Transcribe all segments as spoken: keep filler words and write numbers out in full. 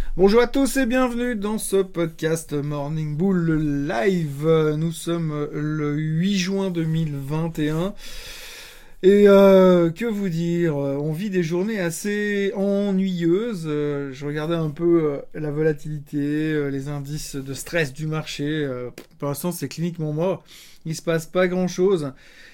Bonjour à tous et bienvenue dans ce podcast Morning Bull Live. Nous sommes le huit juin deux mille vingt et un. Et euh, que vous dire, on vit des journées assez ennuyeuses. Euh, je regardais un peu euh, la volatilité, euh, les indices de stress du marché. Euh, pour l'instant, c'est cliniquement mort. Il se passe pas grand-chose.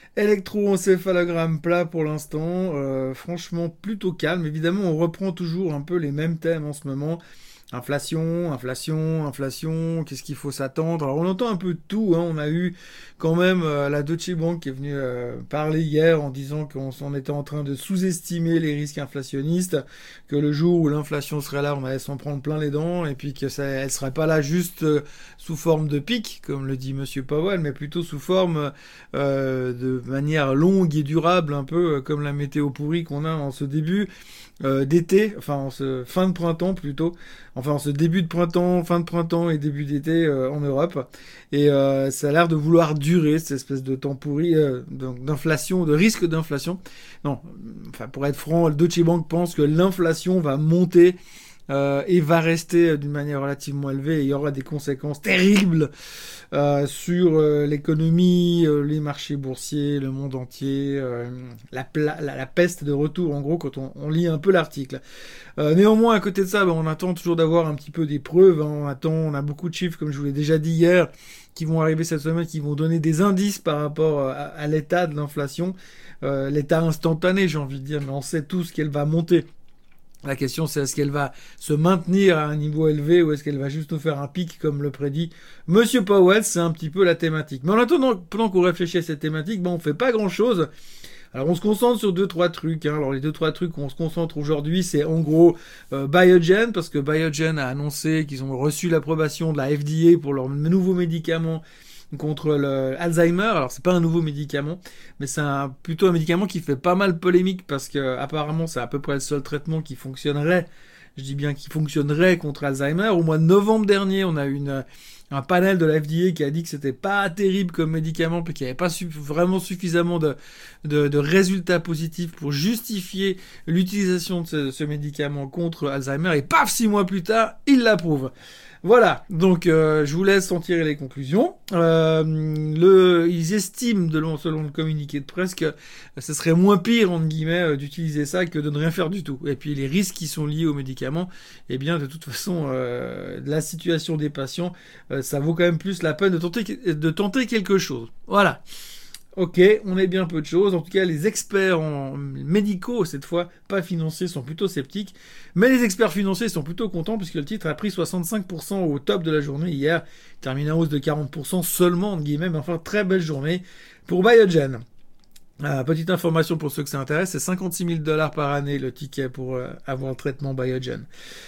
Électroencéphalogramme plat pour l'instant. Euh, franchement, plutôt calme. Évidemment, on reprend toujours un peu les mêmes thèmes en ce moment. Inflation, inflation, inflation, qu'est-ce qu'il faut s'attendre? Alors on entend un peu de tout, hein. On a eu quand même euh, la Deutsche Bank qui est venue euh, parler hier en disant qu'on on était en train de sous-estimer les risques inflationnistes, que le jour où l'inflation serait là, on allait s'en prendre plein les dents, et puis que ça, elle serait pas là juste euh, sous forme de pic, comme le dit Monsieur Powell, mais plutôt sous forme euh, de manière longue et durable, un peu euh, comme la météo pourrie qu'on a en ce début euh, d'été, enfin en ce fin de printemps plutôt. Enfin, en ce début de printemps, fin de printemps et début d'été euh, en Europe. Et euh, ça a l'air de vouloir durer, cette espèce de temps pourri, euh, d'inflation, de risque d'inflation. Non, enfin, pour être franc, le Deutsche Bank pense que l'inflation va monter euh, et va rester d'une manière relativement élevée. Et il y aura des conséquences terribles euh, sur euh, l'économie, euh, les marchés boursiers, le monde entier, euh, la, pla- la, la peste de retour, en gros, quand on, on lit un peu l'article. Euh, néanmoins, à côté de ça, ben, on attend toujours d'avoir un petit peu des preuves. Hein. On attend, on a beaucoup de chiffres, comme je vous l'ai déjà dit hier, qui vont arriver cette semaine, qui vont donner des indices par rapport à, à l'état de l'inflation, euh, l'état instantané, j'ai envie de dire, mais on sait tous qu'elle va monter. La question, c'est est-ce qu'elle va se maintenir à un niveau élevé ou est-ce qu'elle va juste nous faire un pic comme le prédit Monsieur Powell? C'est un petit peu la thématique. Mais en attendant, pendant qu'on réfléchit à cette thématique, ben on fait pas grand-chose. Alors on se concentre sur deux trois trucs. Hein. Alors les deux trois trucs qu'on se concentre aujourd'hui, c'est en gros euh, Biogen, parce que Biogen a annoncé qu'ils ont reçu l'approbation de la F D A pour leur nouveau médicament contre le Alzheimer. Alors c'est pas un nouveau médicament, mais c'est un, plutôt un médicament qui fait pas mal polémique parce que apparemment c'est à peu près le seul traitement qui fonctionnerait. Je dis bien qui fonctionnerait contre Alzheimer. Au mois de novembre dernier, on a eu une un panel de la F D A qui a dit que c'était pas terrible comme médicament, puis qu'il n'y avait pas su- vraiment suffisamment de, de, de résultats positifs pour justifier l'utilisation de ce, ce médicament contre Alzheimer. Et paf, six mois plus tard, il l'approuve. Voilà, donc euh, je vous laisse en tirer les conclusions. Euh, le, ils estiment, de, selon le communiqué de presse, que ce serait moins pire, entre guillemets, d'utiliser ça que de ne rien faire du tout. Et puis les risques qui sont liés aux médicaments, eh bien de toute façon, euh, la situation des patients, euh, ça vaut quand même plus la peine de tenter, de tenter quelque chose. Voilà. Ok, on est bien peu de choses. En tout cas, les experts en médicaux, cette fois, pas financiers, sont plutôt sceptiques. Mais les experts financiers sont plutôt contents puisque le titre a pris soixante-cinq pour cent au top de la journée hier. Terminé en hausse de quarante pour cent seulement, entre guillemets. Mais enfin, très belle journée pour Biogen. Euh, petite information pour ceux que ça intéresse, c'est cinquante-six mille dollars par année le ticket pour euh, avoir le traitement Biogen.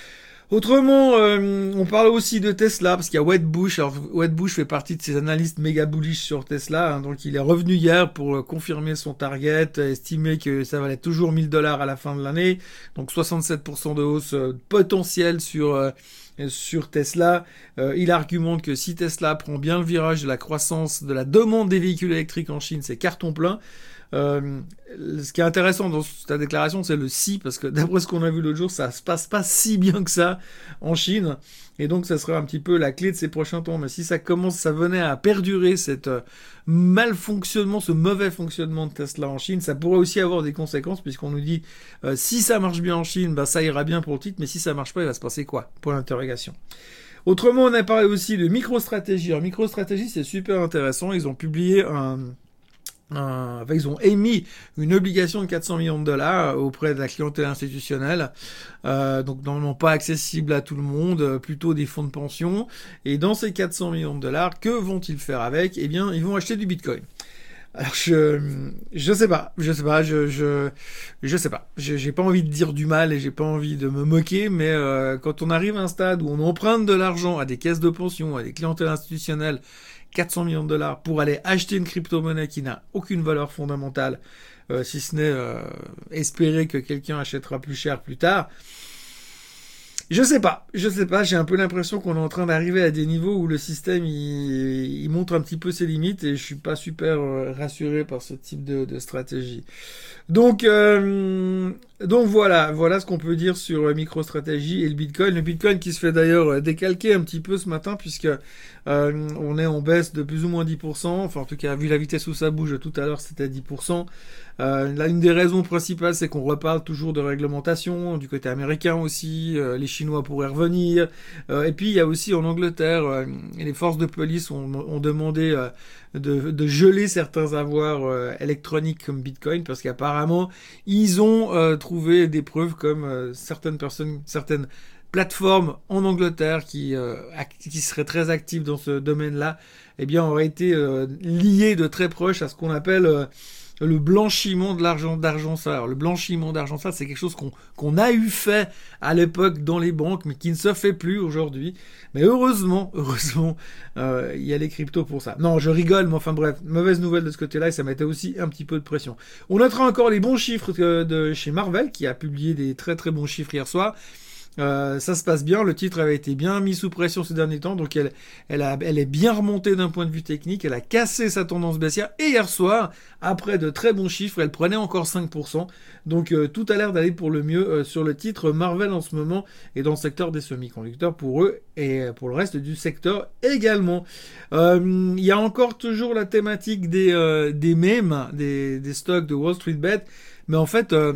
Autrement, euh, on parle aussi de Tesla, parce qu'il y a Wedbush. Alors, Wedbush fait partie de ces analystes méga bullish sur Tesla, hein, donc il est revenu hier pour euh, confirmer son target, estimer que ça valait toujours mille dollars à la fin de l'année, donc soixante-sept pour cent de hausse euh, potentielle sur euh, sur Tesla. Euh, il argumente que si Tesla prend bien le virage de la croissance de la demande des véhicules électriques en Chine, c'est carton plein. Euh, ce qui est intéressant dans ta déclaration, c'est le si, parce que d'après ce qu'on a vu l'autre jour, ça se passe pas si bien que ça en Chine, et donc ça serait un petit peu la clé de ces prochains temps. Mais si ça commence, ça venait à perdurer, cette euh, malfonctionnement, ce mauvais fonctionnement de Tesla en Chine, ça pourrait aussi avoir des conséquences, puisqu'on nous dit euh, si ça marche bien en Chine, bah ça ira bien pour le titre, mais si ça marche pas, il va se passer quoi? Point d'interrogation. Autrement, on a parlé aussi de MicroStrategy. Alors MicroStrategy, c'est super intéressant. Ils ont publié un Euh, enfin, ils ont émis une obligation de quatre cents millions de dollars auprès de la clientèle institutionnelle, euh, donc normalement pas accessible à tout le monde, euh, plutôt des fonds de pension. Et dans ces quatre cents millions de dollars, que vont-ils faire avec? Eh bien, ils vont acheter du Bitcoin. Alors je je sais pas, je sais pas, je je je sais pas. Je, j'ai pas envie de dire du mal et j'ai pas envie de me moquer, mais euh, quand on arrive à un stade où on emprunte de l'argent à des caisses de pension, à des clientèles institutionnelles, quatre cents millions de dollars pour aller acheter une crypto-monnaie qui n'a aucune valeur fondamentale, euh, si ce n'est euh, espérer que quelqu'un achètera plus cher plus tard. Je sais pas, je sais pas, j'ai un peu l'impression qu'on est en train d'arriver à des niveaux où le système il, il montre un petit peu ses limites et je suis pas super euh, rassuré par ce type de, de stratégie. Donc, euh, donc voilà, voilà ce qu'on peut dire sur euh, MicroStrategy et le Bitcoin. Le Bitcoin qui se fait d'ailleurs euh, décalquer un petit peu ce matin puisque euh, on est en baisse de plus ou moins dix pour cent. Enfin, en tout cas, vu la vitesse où ça bouge tout à l'heure, c'était dix pour cent. Euh, là, une des raisons principales, c'est qu'on reparle toujours de réglementation du côté américain aussi. Euh, les Chinois pourraient revenir. Euh, et puis, il y a aussi en Angleterre, euh, les forces de police ont, ont demandé euh, de, de geler certains avoirs euh, électroniques comme Bitcoin parce qu'apparemment, ils ont euh, trouvé des preuves comme euh, certaines personnes, certaines plateformes en Angleterre qui, euh, qui seraient très actives dans ce domaine-là, eh bien, auraient été euh, liées de très proche à ce qu'on appelle euh, le blanchiment de l'argent d'argent sale. Alors, le blanchiment d'argent sale, c'est quelque chose qu'on qu'on a eu fait à l'époque dans les banques, mais qui ne se fait plus aujourd'hui. Mais heureusement, heureusement, euh, il y a les cryptos pour ça. Non, je rigole, mais enfin bref, mauvaise nouvelle de ce côté-là, et ça mettait aussi un petit peu de pression. On notera encore les bons chiffres de, de chez Marvell, qui a publié des très très bons chiffres hier soir. Euh, ça se passe bien, le titre avait été bien mis sous pression ces derniers temps, donc elle, elle, a, elle est bien remontée d'un point de vue technique, elle a cassé sa tendance baissière, et hier soir, après de très bons chiffres, elle prenait encore cinq pour cent, donc euh, tout a l'air d'aller pour le mieux euh, sur le titre Marvell en ce moment, et dans le secteur des semi-conducteurs pour eux, et pour le reste du secteur également. Euh, il y a encore toujours la thématique des, euh, des mèmes, des, des stocks de Wall Street Bet, mais en fait... Euh,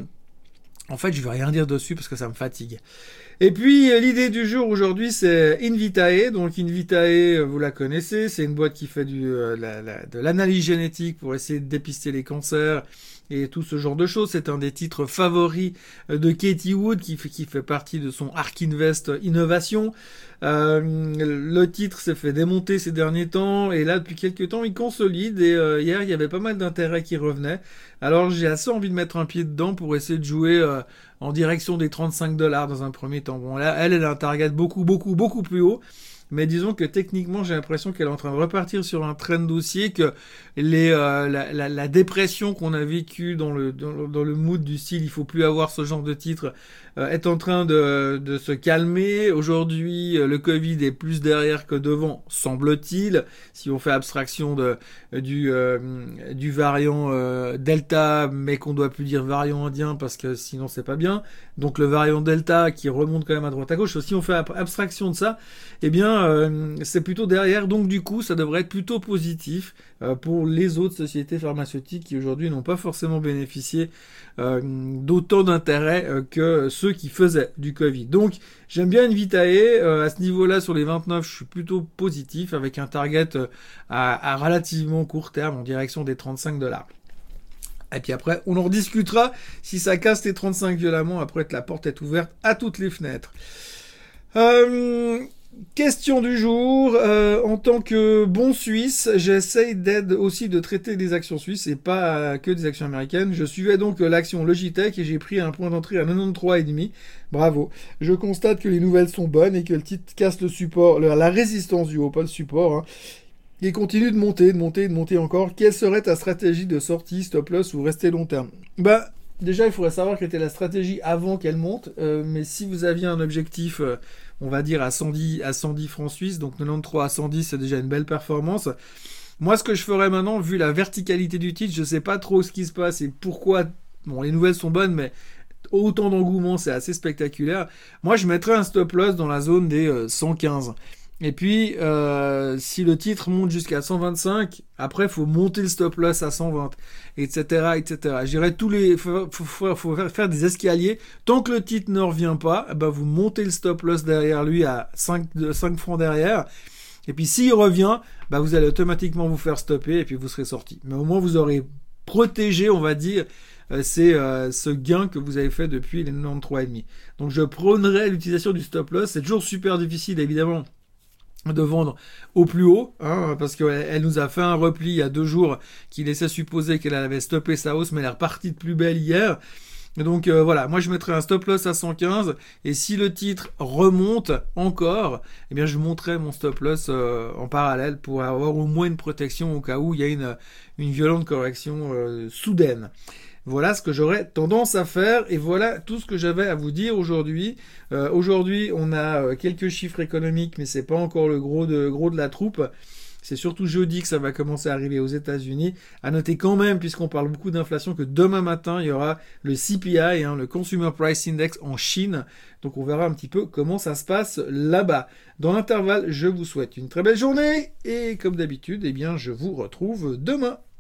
En fait, je vais rien dire dessus parce que ça me fatigue. Et puis, l'idée du jour aujourd'hui, c'est Invitae. Donc, Invitae, vous la connaissez, c'est une boîte qui fait du, euh, la, la, de l'analyse génétique pour essayer de dépister les cancers et tout ce genre de choses. C'est un des titres favoris de Katie Wood qui fait, qui fait partie de son Ark Invest Innovation. Euh, le titre s'est fait démonter ces derniers temps et là depuis quelques temps il consolide et euh, hier il y avait pas mal d'intérêt qui revenait. Alors j'ai assez envie de mettre un pied dedans pour essayer de jouer euh, en direction des trente-cinq dollars dans un premier temps. Bon là elle elle a un target beaucoup beaucoup beaucoup plus haut. Mais disons que techniquement, j'ai l'impression qu'elle est en train de repartir sur un trend haussier, que les euh, la, la, la dépression qu'on a vécue dans le dans, dans le mood du style, il faut plus avoir ce genre de titre, euh, est en train de de se calmer. Aujourd'hui, le Covid est plus derrière que devant, semble-t-il. Si on fait abstraction de du euh, du variant euh, Delta, mais qu'on doit plus dire variant indien parce que sinon c'est pas bien. Donc le variant Delta qui remonte quand même à droite à gauche. Si on fait abstraction de ça, eh bien euh, c'est plutôt derrière, donc du coup ça devrait être plutôt positif euh, pour les autres sociétés pharmaceutiques qui aujourd'hui n'ont pas forcément bénéficié euh, d'autant d'intérêt euh, que ceux qui faisaient du Covid. Donc j'aime bien Invitae, euh, à ce niveau-là sur les vingt-neuf je suis plutôt positif avec un target euh, à, à relativement court terme en direction des trente-cinq dollars. Et puis après, on en rediscutera si ça casse les trente-cinq violemment, après que la porte est ouverte à toutes les fenêtres. Euh, question du jour. Euh, en tant que bon Suisse, j'essaye d'aide aussi de traiter des actions suisses et pas que des actions américaines. Je suivais donc l'action Logitech et j'ai pris un point d'entrée à quatre-vingt-treize virgule cinq. Bravo. Je constate que les nouvelles sont bonnes et que le titre casse le support, la résistance du haut, pas le support, hein. Il continue de monter, de monter, de monter encore. Quelle serait ta stratégie de sortie, stop loss ou rester long terme? Bah, déjà, il faudrait savoir quelle était la stratégie avant qu'elle monte. Euh, mais si vous aviez un objectif, euh, on va dire à cent dix, à cent dix francs suisses, donc quatre-vingt-treize à cent dix, c'est déjà une belle performance. Moi, ce que je ferais maintenant, vu la verticalité du titre, je sais pas trop ce qui se passe et pourquoi. Bon, les nouvelles sont bonnes, mais autant d'engouement, c'est assez spectaculaire. Moi, je mettrais un stop loss dans la zone des euh, cent quinze. Et puis, euh, si le titre monte jusqu'à cent vingt-cinq, après, faut monter le stop loss à cent vingt, et cetera, et cetera. Je dirais tous les, faut, faut, faut faire des escaliers. Tant que le titre ne revient pas, eh ben, vous montez le stop loss derrière lui à cinq, cinq francs derrière. Et puis, s'il revient, bah, vous allez automatiquement vous faire stopper et puis vous serez sorti. Mais au moins, vous aurez protégé, on va dire, euh, c'est euh, ce gain que vous avez fait depuis les quatre-vingt-treize virgule cinq. Donc, je prônerais l'utilisation du stop loss. C'est toujours super difficile, évidemment, de vendre au plus haut, hein, parce qu'elle elle nous a fait un repli il y a deux jours qui laissait supposer qu'elle avait stoppé sa hausse, mais elle est repartie de plus belle hier. Et donc euh, voilà, moi je mettrais un stop loss à cent quinze, et si le titre remonte encore, eh bien je monterai mon stop loss euh, en parallèle pour avoir au moins une protection au cas où il y a une, une violente correction euh, soudaine. Voilà ce que j'aurais tendance à faire et voilà tout ce que j'avais à vous dire aujourd'hui. Euh, aujourd'hui, on a euh, quelques chiffres économiques, mais c'est pas encore le gros de, gros de la troupe. C'est surtout jeudi que ça va commencer à arriver aux États-Unis. À noter quand même, puisqu'on parle beaucoup d'inflation, que demain matin, il y aura le C P I, hein, le Consumer Price Index en Chine. Donc on verra un petit peu comment ça se passe là-bas. Dans l'intervalle, je vous souhaite une très belle journée. Et comme d'habitude, eh bien, je vous retrouve demain.